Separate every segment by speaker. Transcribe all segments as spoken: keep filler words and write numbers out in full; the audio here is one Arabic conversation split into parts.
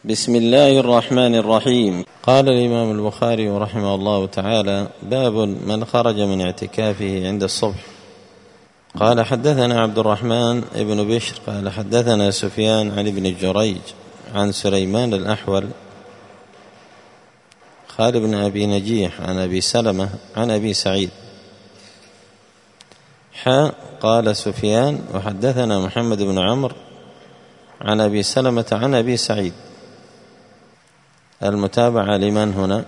Speaker 1: بسم الله الرحمن الرحيم. قال الإمام البخاري رحمه الله تعالى: باب من خرج من اعتكافه عند الصبح. قال: حدثنا عبد الرحمن ابن بشر قال حدثنا سفيان عن ابن جريج عن سليمان الأحول خالد بن أبي نجيح عن أبي سلمة عن أبي سعيد حا قال سفيان: وحدثنا محمد بن عمرو عن أبي سلمة عن أبي سعيد. المتابعة لمن هنا؟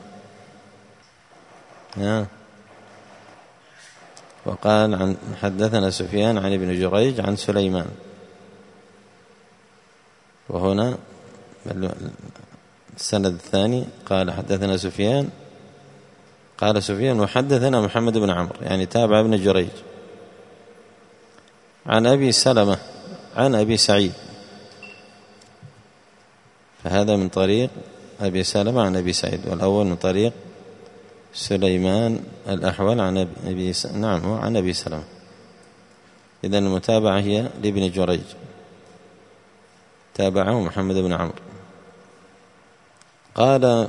Speaker 1: ها. وقال عن حدثنا سفيان عن ابن جريج عن سليمان، وهنا السند الثاني قال حدثنا سفيان قال سفيان وحدثنا محمد بن عمرو، يعني تابع ابن جريج عن أبي سلمة عن أبي سعيد، فهذا من طريق أبي سلمة عن أبي سعيد، والأول من طريق سليمان الأحول عن أبي س... نعم عن أبي سلمة. إذن المتابعة هي لابن جريج، تابعه محمد بن عمرو. قال: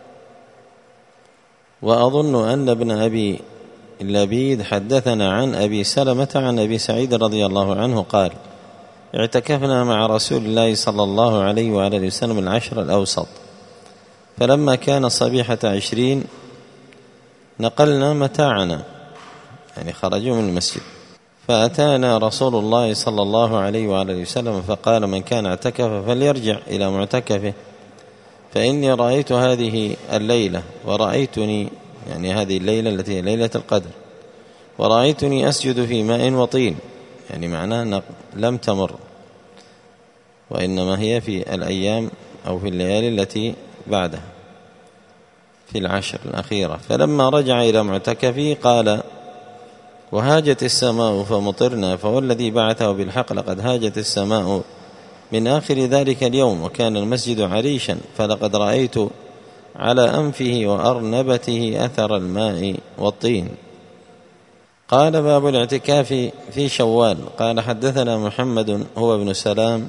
Speaker 1: وأظن أن ابن أبي لبيد حدثنا عن أبي سلمة عن أبي سعيد رضي الله عنه قال: اعتكفنا مع رسول الله صلى الله عليه وآله وسلم العشر الأوسط، فلما كان صبيحة عشرين نقلنا متاعنا، يعني خرجوا من المسجد، فأتانا رسول الله صلى الله عليه وآله وسلم فقال: من كان اعتكف فليرجع إلى معتكفه، فإني رأيت هذه الليلة ورأيتني، يعني هذه الليلة التي هي ليلة القدر، ورأيتني أسجد في ماء وطين، يعني معناه لم تمر، وإنما هي في الأيام أو في الليالي التي بعدها في العشر الأخيرة. فلما رجع إلى معتكفه قال: وهاجت السماء فمطرنا، فوالذي بعثه بالحق لقد هاجت السماء من آخر ذلك اليوم، وكان المسجد عريشا، فلقد رأيت على أنفه وأرنبته أثر الماء والطين. قال: باب الاعتكاف في شوال. قال: حدثنا محمد هو ابن سلام،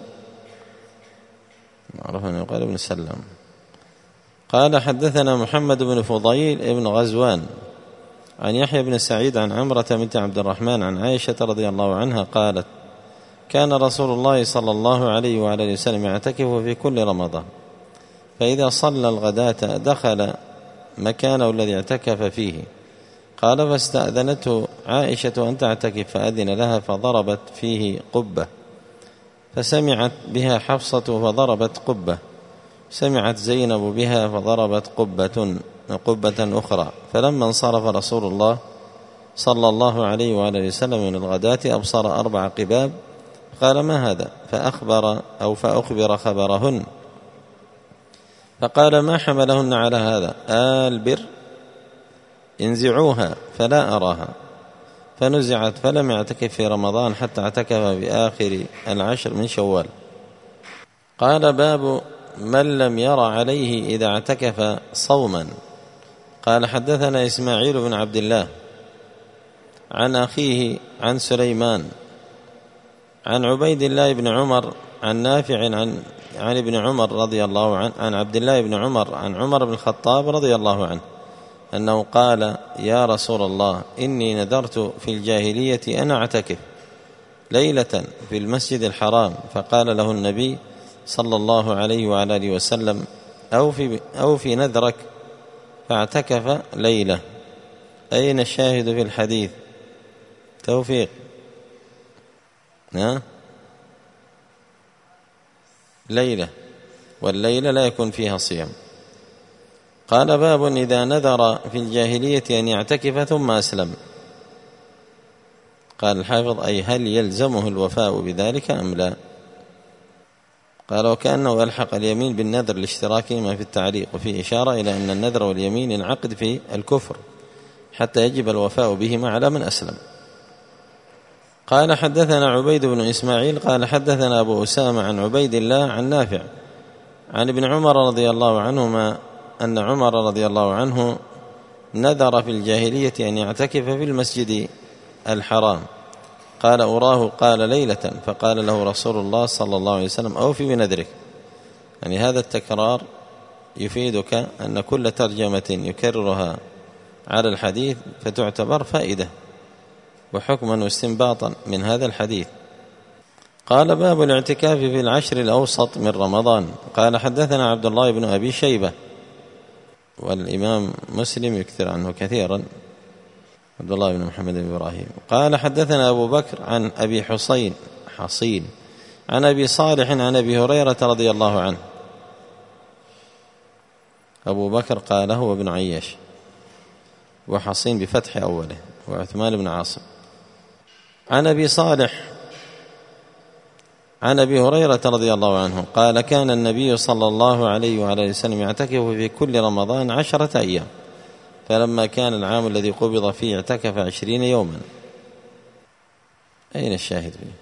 Speaker 1: معروف أنه قال ابن سلام. قال: حدثنا محمد بن فضيل ابن غزوان عن يحيى بن سعيد عن عمرة بنت عبد الرحمن عن عائشة رضي الله عنها قالت: كان رسول الله صلى الله عليه وآله وسلم يعتكف في كل رمضان، فإذا صلى الغداة دخل مكانه الذي اعتكف فيه. قال: فاستأذنته عائشة أن تعتكف، فأذن لها فضربت فيه قبة، فسمعت بها حفصة فضربت قبة، سمعت زينب بها فضربت قبة قبة أخرى. فلما انصرف رسول الله صلى الله عليه وآله وسلم من الغداة أبصر أربع قباب، قال: ما هذا؟ فأخبر أو فأخبر خبرهن، فقال: ما حملهن على هذا؟ آل بر انزعوها فلا أراها. فنزعت، فلم يعتكف في رمضان حتى اعتكف بآخر العشر من شوال. قال: باب من لم ير عليه إذا اعتكف صوما. قال: حدثنا إسماعيل بن عبد الله عن أخيه عن سليمان عن عبيد الله بن عمر عن نافع عن عن ابن عمر رضي الله عنه عن عبد الله بن عمر عن عمر بن الخطاب رضي الله عنه أنه قال: يا رسول الله، إني نذرت في الجاهلية أن أعتكف ليلة في المسجد الحرام، فقال له النبي صلى الله عليه وعلى آله وسلم: أو في, أو في نذرك، فاعتكف ليلة. أين الشاهد في الحديث؟ توفيق. ها؟ ليلة، والليلة لا يكون فيها صيام. قال: باب إذا نذر في الجاهلية أن يعتكف ثم أسلم. قال الحافظ: أي هل يلزمه الوفاء بذلك أم لا؟ قال: وكأنه ألحق اليمين بالنذر لاشتراكهما في التعليق، وفي إشارة إلى أن النذر واليمين ينعقد في الكفر حتى يجب الوفاء بهما على من أسلم. قال: حدثنا عبيد بن إسماعيل قال: حدثنا أبو أسامة عن عبيد الله عن نافع عن ابن عمر رضي الله عنهما أن عمر رضي الله عنه نذر في الجاهلية أن يعتكف في المسجد الحرام. قال: أراه قال ليلة، فقال له رسول الله صلى الله عليه وسلم: أوفي بنذرك. يعني هذا التكرار يفيدك أن كل ترجمة يكررها على الحديث فتعتبر فائدة وحكما واستنباطا من هذا الحديث. قال: باب الاعتكاف في العشر الأوسط من رمضان. قال: حدثنا عبد الله بن أبي شيبة، والإمام مسلم يكثر عنه كثيرا، عبد الله بن محمد بن إبراهيم. قال: حدثنا أبو بكر عن أبي حصين حصين عن أبي صالح عن أبي هريرة رضي الله عنه. أبو بكر قال هو ابن عياش، وحصين بفتح أوله، وعثمان بن عاصم. عن أبي صالح عن أبي هريرة رضي الله عنه قال: كان النبي صلى الله عليه وعلى وسلم يعتكف في كل رمضان عشرة أيام، فلما كان العام الذي قبض فيه اعتكف عشرين يوما. أين الشاهد فيه؟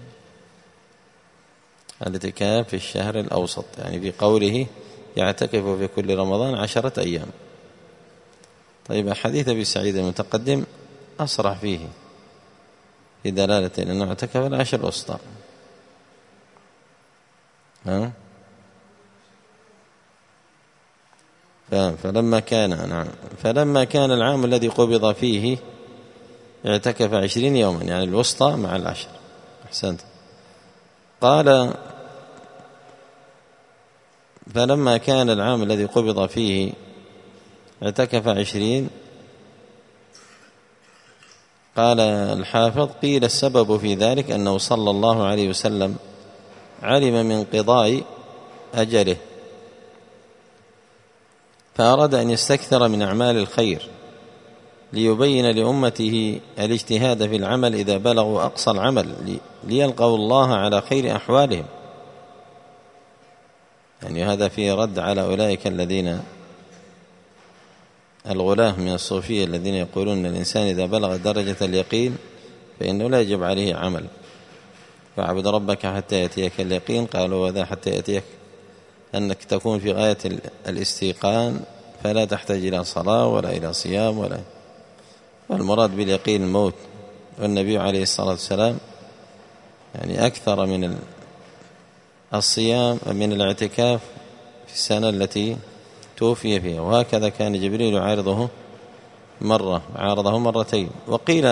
Speaker 1: الاعتكاف في الشهر الأوسط، يعني في قوله يعتكف في كل رمضان عشرة أيام. طيب، حديث أبي سعيد المتقدم أصرح فيه في دلالة أنه اعتكف العشر الأوسط. ها؟ فلما كان نعم فلما كان العام الذي قبض فيه اعتكف عشرين يوما، يعني الوسطى مع العشر. أحسنت. قال: فلما كان العام الذي قبض فيه اعتكف عشرين. قال الحافظ: قيل السبب في ذلك أنه صلى الله عليه وسلم علم من انقضاء أجله، فأراد أن يستكثر من أعمال الخير ليبين لأمته الاجتهاد في العمل إذا بلغوا أقصى العمل ليلقوا الله على خير أحوالهم. يعني هذا فيه رد على أولئك الذين الغلاة من الصوفية الذين يقولون أن الإنسان إذا بلغ درجة اليقين فإنه لا يجب عليه عمل، فاعبد ربك حتى يأتيك اليقين. قالوا: وذا حتى يأتيك أنك تكون في غاية الاستيقان فلا تحتاج إلى صلاة ولا إلى صيام ولا، والمراد باليقين الموت. والنبي عليه الصلاة والسلام يعني أكثر من الصيام من الاعتكاف في السنة التي توفي فيها، وهكذا كان جبريل يعارضه مرة عارضه مرتين. وقيل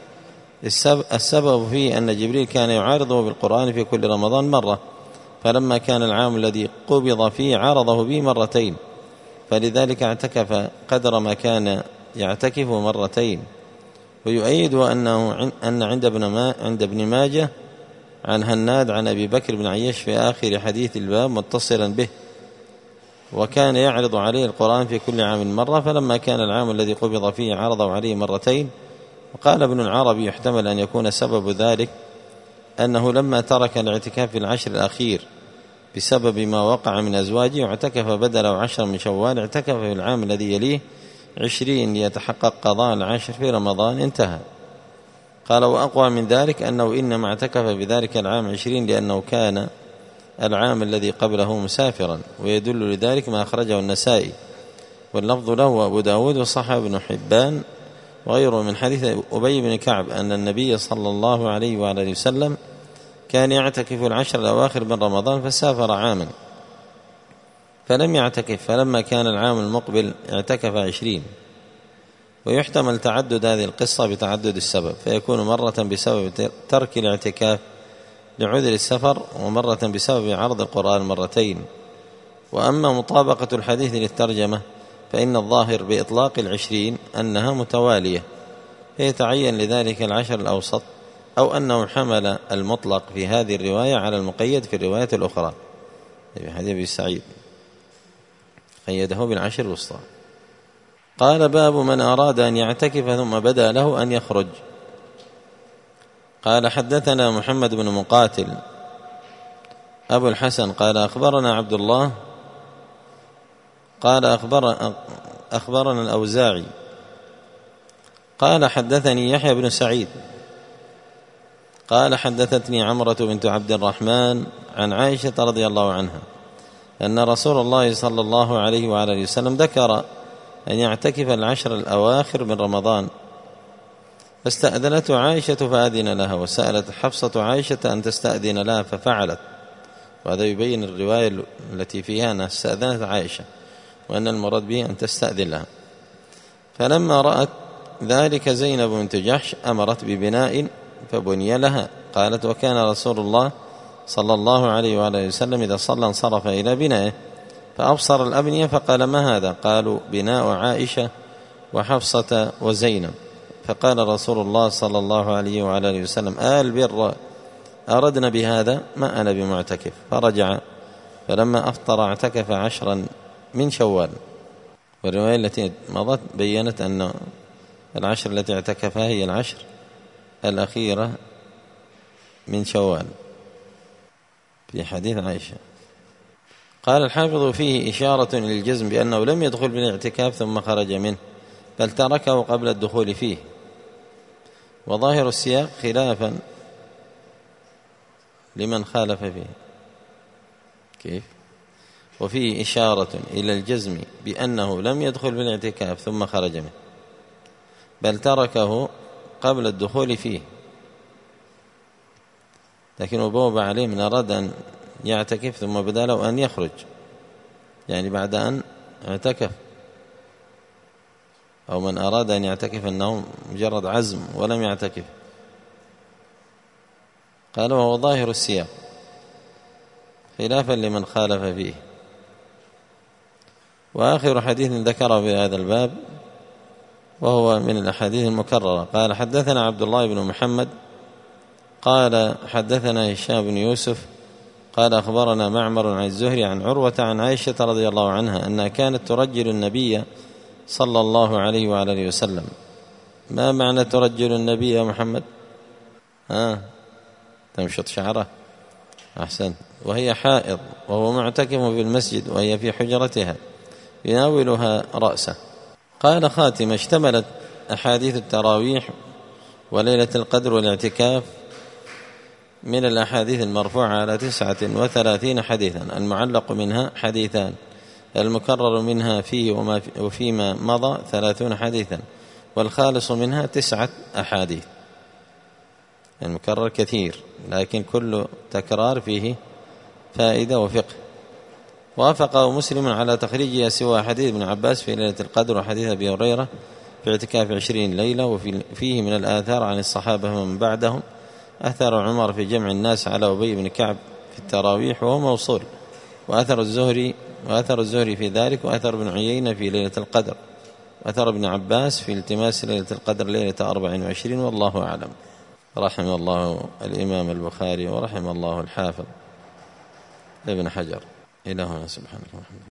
Speaker 1: السبب فيه أن جبريل كان يعارضه بالقرآن في كل رمضان مرة، فلما كان العام الذي قبض فيه عارضه به مرتين، فلذلك اعتكف قدر ما كان يعتكف مرتين. ويؤيد أنه أن عند ابن ما عند ابن ماجه عن هناد عن أبي بكر بن عياش في آخر حديث الباب متصلا به، وكان يعرض عليه القرآن في كل عام مرة، فلما كان العام الذي قبض فيه عرضه عليه مرتين. وقال ابن العربي: يحتمل أن يكون سبب ذلك أنه لما ترك الاعتكاف في العشر الأخير بسبب ما وقع من أزواجه واعتكف بدله عشر من شوال، اعتكف في العام الذي يليه عشرين ليتحقق قضاء العشر في رمضان. انتهى. قال: وأقوى من ذلك أنه إنما اعتكف بذلك العام عشرين لأنه كان العام الذي قبله مسافرا، ويدل لذلك ما أخرجه النسائي واللفظ له وأبو داود وصححه ابن حبان وغيره من حديث أبي بن كعب أن النبي صلى الله عليه وعلى وسلم كان يعتكف العشر الأواخر من رمضان فسافر عاما فلم يعتكف، فلما كان العام المقبل اعتكف عشرين. ويحتمل تعدد هذه القصة بتعدد السبب، فيكون مرة بسبب ترك الاعتكاف لعذر السفر، ومرة بسبب عرض القرآن مرتين. وأما مطابقة الحديث للترجمة فإن الظاهر بإطلاق العشرين أنها متوالية، فيتعين لذلك العشر الأوسط، أو أنه حمل المطلق في هذه الرواية على المقيد في الرواية الأخرى في حديث أبي سعيد قيده بالعشر الوسطى. قال: باب من أراد أن يعتكف ثم بدا له أن يخرج. قال: حدثنا محمد بن مقاتل أبو الحسن قال: أخبرنا عبد الله قال أخبر أخبرنا الأوزاعي قال: حدثني يحيى بن سعيد قال: حدثتني عمرة بنت عبد الرحمن عن عائشة رضي الله عنها أن رسول الله صلى الله عليه وعلى وسلم ذكر أن يعتكف العشر الأواخر من رمضان، فاستأذنته عائشة فأذن لها، وسألت حفصة عائشة أن تستأذن لها ففعلت، وهذا يبين الرواية التي فيها أنها استأذنت عائشة وأن المراد به أن تستأذن لها. فلما رأت ذلك زينب بنت جحش أمرت ببناء فبني لها. قالت: وكان رسول الله صلى الله عليه وآله وسلم إذا صلى انصرف إلى بنائه فأبصر الأبنية فقال: ما هذا؟ قالوا: بناء عائشة وحفصة وزينب. فقال رسول الله صلى الله عليه وآله وسلم: آل بر أردنا بهذا ما أنا بمعتكف. فرجع، فلما أفطر اعتكف عشرا من شوال. والرواية التي مضت بيّنت أن العشر التي اعتكفها هي العشر الأخيرة من شوال في حديث عائشة. قال الحافظ: فيه إشارة للجزم بأنه لم يدخل بالاعتكاف ثم خرج منه، بل تركه قبل الدخول فيه. وظاهر السياق خلافا لمن خالف فيه. كيف؟ وفيه إشارة إلى الجزم بأنه لم يدخل بالاعتكاف ثم خرج منه، بل تركه قبل الدخول فيه. لكن أبوب عليه من أراد أن يعتكف ثم بدا له أن يخرج، يعني بعد أن اعتكف، أو من أراد أن يعتكف أنه مجرد عزم ولم يعتكف. قال: وهو ظاهر السياق خلافا لمن خالف فيه. وآخر حديث ذكره في هذا الباب وهو من الأحاديث المكررة. قال: حدثنا عبد الله بن محمد قال حدثنا هشام بن يوسف قال أخبرنا معمر عن الزهري عن عروة عن عائشة رضي الله عنها أنها كانت ترجل النبي صلى الله عليه وآله وسلم. ما معنى ترجل النبي يا محمد؟ ها تمشط شعره، أحسن. وهي حائض وهو معتكف في المسجد وهي في حجرتها يناولها رأسه. قال خاتمة: اشتملت أحاديث التراويح وليلة القدر والاعتكاف من الأحاديث المرفوعة على تسعة وثلاثين حديثا، المعلق منها حديثان، المكرر منها فيه وما وفيما مضى ثلاثون حديثا، والخالص منها تسعة أحاديث. المكرر كثير لكن كل تكرار فيه فائدة وفقه. وافقه مسلم على تخريجها سوى حديث ابن عباس في ليلة القدر وحديث أبي هريرة في اعتكاف عشرين ليلة. وفيه من الآثار عن الصحابة ومن بعدهم أثر عمر في جمع الناس على أبي بن كعب في التراويح وهو موصول، وأثر الزهري وأثر الزهري في ذلك، وأثر ابن عيينة في ليلة القدر، وأثر ابن عباس في التماس ليلة القدر ليلة أربع وعشرين. والله أعلم. رحم الله الإمام البخاري ورحم الله الحافظ ابن حجر. إلهنا سبحانه وتعالى.